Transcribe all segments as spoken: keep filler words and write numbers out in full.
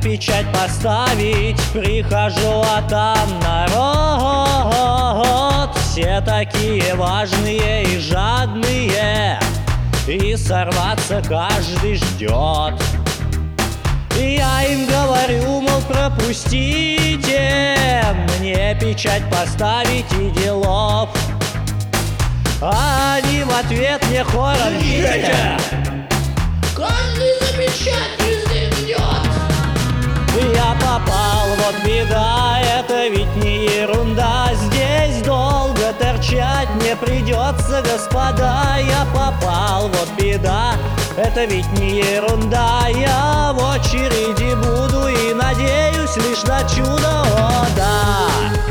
печать поставить прихожу, а там народ. Все такие важные и жадные, и сорваться каждый ждет. Я им говорю, мол, пропустите, мне печать поставить и делов. А они в ответ мне хором: Петя! Каждый за печать везде ждет. Я попал, вот беда, это ведь не ерунда. Здесь долго торчать не придется, господа. Я попал, вот беда, это ведь не ерунда. Я в очереди буду и надеюсь лишь на чудо, о да.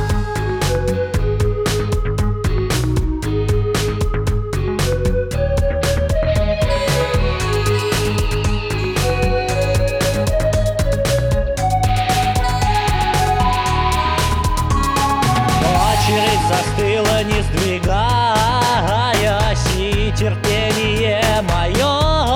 Очередь застыла, не сдвигаясь, и терпение мое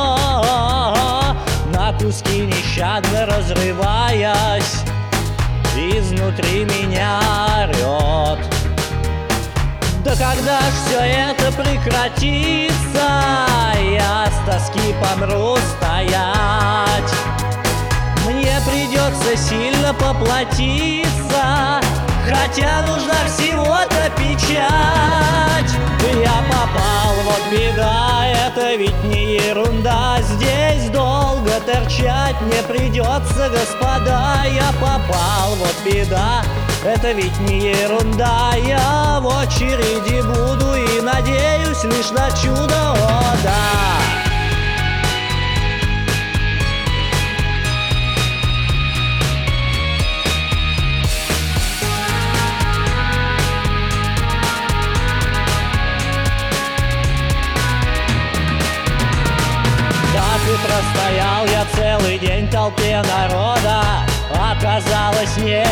на куски нещадно разрываясь, изнутри меня орет. Да когда ж все это прекратится, я с тоски помру стоять. Мне придется сильно поплатиться, хотя нужна всего-то печать. Я попал, вот беда, это ведь не ерунда. Здесь долго торчать не придется, господа. Я попал, вот беда, это ведь не ерунда. Я в очереди буду и надеюсь лишь на чудо, о да. И простоял я целый день в толпе народа, оказалось, не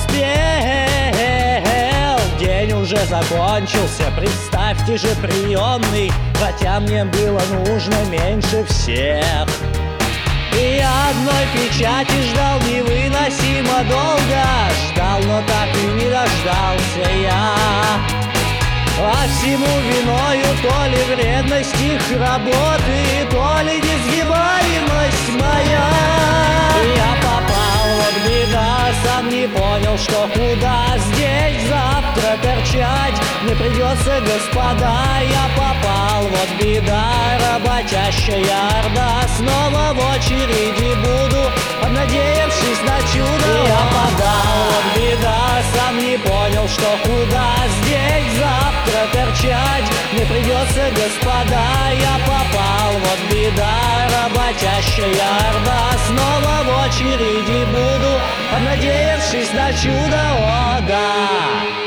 успел. День уже закончился, представьте же, приемный, хотя мне было нужно меньше всех. И я одной печати ждал невыносимо долго, ждал, но так и не дождался я. А всему виною то ли вредность их работы, то ли несгибаемость моя. Я попал, вот беда, сам не понял, что куда. Здесь завтра торчать не придется, господа. Я попал, вот беда, работящая орда. Снова в очереди буду, обнадеявшись на чудо. Я попал, вот беда, сам не понял, что куда. Здесь завтра торчать не придется, господа. Я попал, вот беда, работящая орда. Снова в очереди буду, обнадеявшись на чудо, о да.